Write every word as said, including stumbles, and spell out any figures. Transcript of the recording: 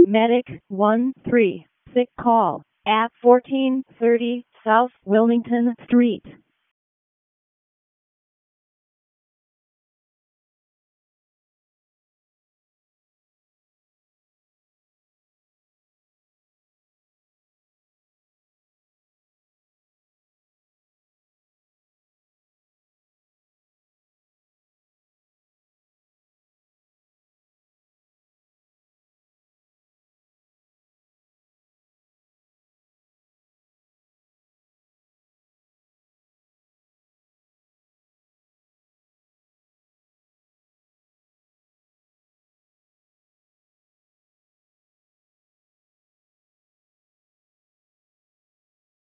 Medic one three, sick call at fourteen thirty South Wilmington Street.